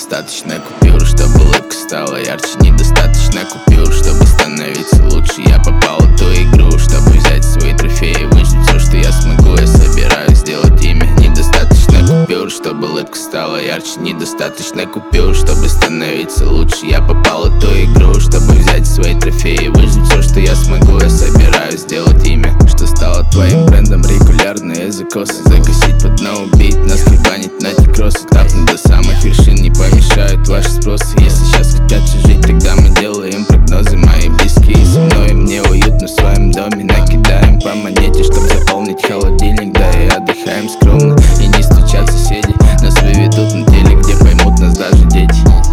недостаточно купюр, чтобы улыбка стала ярче. Недостаточно купюр, чтобы становиться лучше. Я попал в ту игру, чтобы взять свои трофеи, выжить все, что я смогу. Я собираюсь сделать имя. Недостаточно купюр, чтобы улыбка стала ярче. Недостаточно купюр, чтобы становиться лучше. Я попал в ту игру, чтобы взять свои трофеи, выжить все, что я смогу. Я собираюсь сделать имя, что стало твоим брендом. Регулярные закосы, закосить под новый бит, наскребанить на те кроссы. Тапнуть до самых вершин не помешают ваши спросы. Если сейчас хотят все жить, тогда мы делаем прогнозы. Мои близкие со мной, мне уютно в своем доме. Накидаем по монете, чтобы заполнить холодильник. Да и отдыхаем скромно, и не стучат соседи. Нас выведут на теле, где поймут нас даже дети.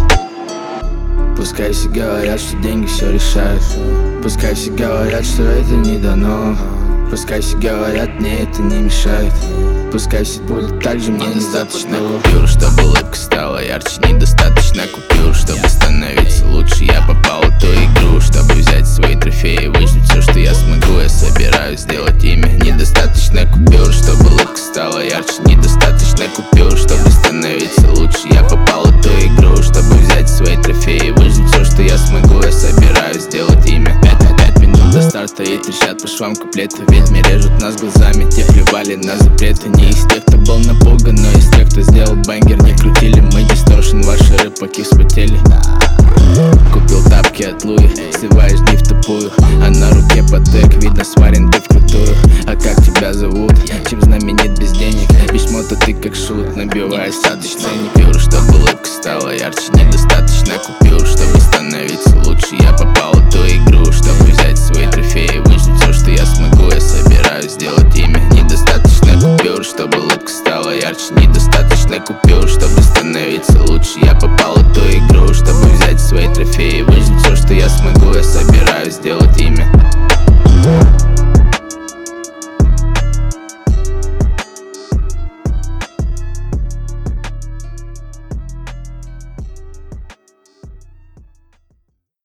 Пускай все говорят, что деньги все решают. Пускай все говорят, что это не дано. Пускай все говорят, мне это не мешает. Пускай все будет так же, мне недостаточно купюр, чтобы улыбка стала ярче. Недостаточно купюр, чтобы становиться лучше. Я попал в ту игру, чтобы взять свои трофеи, выжить все, что я смогу. Я собираюсь сделать имя. Недостаточно купюр, чтобы улыбка стала ярче. Недостаточно купюр, чтобы становиться лучше. Я попал в ту игру, чтобы взять свои трофеи, выжить все, что я смогу. Я собираюсь сделать имя. 5 минут до старта и трещат по швам куплеты. Ведьмы режут нас глазами, те плевали на запреты. Не из тех, кто был напуган, но из тех, кто сделал бэнгер. Не крутили мы дисторшн, ваши рыбаки вспотели. Купил тапки от Луи, сливаешь дни в тупую, а на руке потек, видно сварен ты вкрутую. А как тебя зовут? Чем знаменит без денег? Письмо-то ты как шут, набивая достаточно купюр, чтобы улыбка стала ярче. Недостаточно купюр, чтобы становиться лучше. Я попал в ту игру, чтобы взять свои трофеи, выжить все, что я смогу. Я собираюсь сделать имя. Недостаточно купюр, чтобы улыбка стала ярче. Недостаточно купюр, чтобы становиться лучше. Я попал в ту игру, чтобы взять свои трофеи, выжить все, что я смогу. Я собираюсь сделать имя.